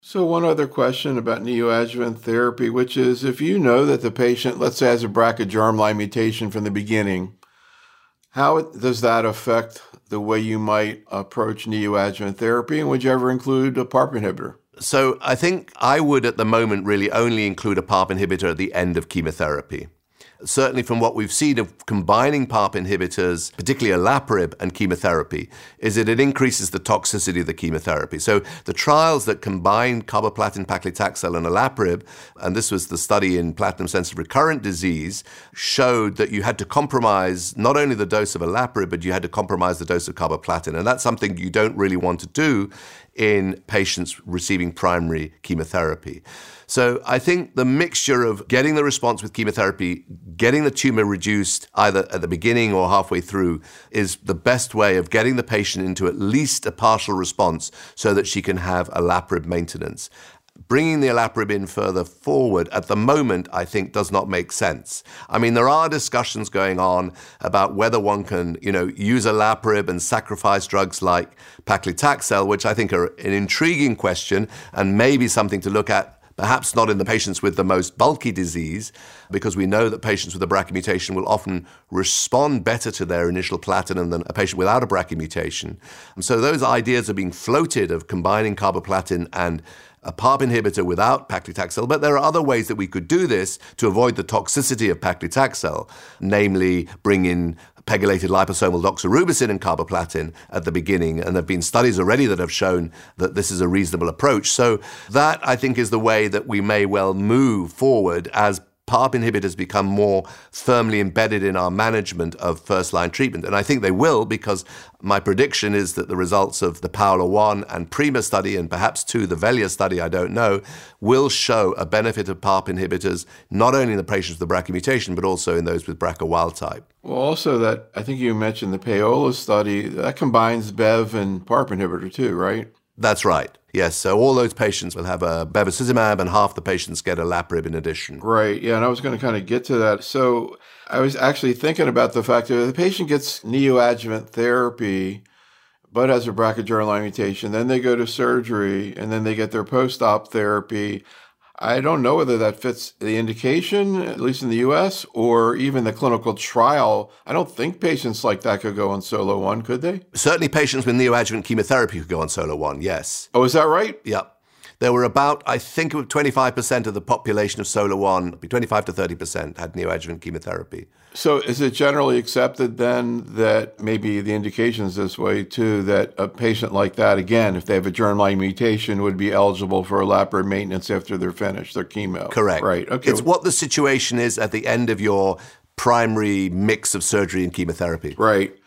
So one other question about neoadjuvant therapy, which is if you know that the patient, let's say, has a BRCA germline mutation from the beginning, how does that affect the way you might approach neoadjuvant therapy? And would you ever include a PARP inhibitor? So I think I would at the moment really only include a PARP inhibitor at the end of chemotherapy. Certainly from what we've seen of combining PARP inhibitors, particularly olaparib and chemotherapy, is that it increases the toxicity of the chemotherapy. So the trials that combined carboplatin, paclitaxel, and olaparib, and this was the study in platinum-sensitive recurrent disease, showed that you had to compromise not only the dose of olaparib, but you had to compromise the dose of carboplatin. And that's something you don't really want to do in patients receiving primary chemotherapy. So I think the mixture of getting the response with chemotherapy, getting the tumor reduced either at the beginning or halfway through is the best way of getting the patient into at least a partial response so that she can have olaparib maintenance. Bringing the olaparib in further forward at the moment, I think, does not make sense. I mean, there are discussions going on about whether one can, use olaparib and sacrifice drugs like paclitaxel, which I think are an intriguing question and maybe something to look at. Perhaps not in the patients with the most bulky disease, because we know that patients with a BRCA mutation will often respond better to their initial platinum than a patient without a BRCA mutation. And so those ideas are being floated of combining carboplatin and a PARP inhibitor without paclitaxel, but there are other ways that we could do this to avoid the toxicity of paclitaxel, namely bring in pegylated liposomal doxorubicin and carboplatin at the beginning, and there have been studies already that have shown that this is a reasonable approach. So that, I think, is the way that we may well move forward as PARP inhibitors become more firmly embedded in our management of first-line treatment. And I think they will, because my prediction is that the results of the PAOLA-1 and PRIMA study, and perhaps too the VELIA study, I don't know, will show a benefit of PARP inhibitors, not only in the patients with the BRCA mutation, but also in those with BRCA wild type. Well, also that, I think you mentioned the PAOLA study, that combines BEV and PARP inhibitor too, right? That's right. Yes, so all those patients will have a bevacizumab and half the patients get olaparib in addition. Right, yeah, and I was going to kind of get to that. So I was actually thinking about the fact that if the patient gets neoadjuvant therapy, but has a BRCA germline mutation, then they go to surgery, and then they get their post-op therapy. I don't know whether that fits the indication, at least in the U.S., or even the clinical trial. I don't think patients like that could go on SOLO-1, could they? Certainly patients with neoadjuvant chemotherapy could go on SOLO-1, yes. Oh, is that right? Yeah. There were about, I think, 25% of the population of SOLO-1, 25 to 30% had neoadjuvant chemotherapy. So is it generally accepted then that maybe the indication is this way too, that a patient like that, again, if they have a germline mutation, would be eligible for olaparib maintenance after they're finished their chemo? Correct. Right. Okay. It's what the situation is at the end of your primary mix of surgery and chemotherapy. Right.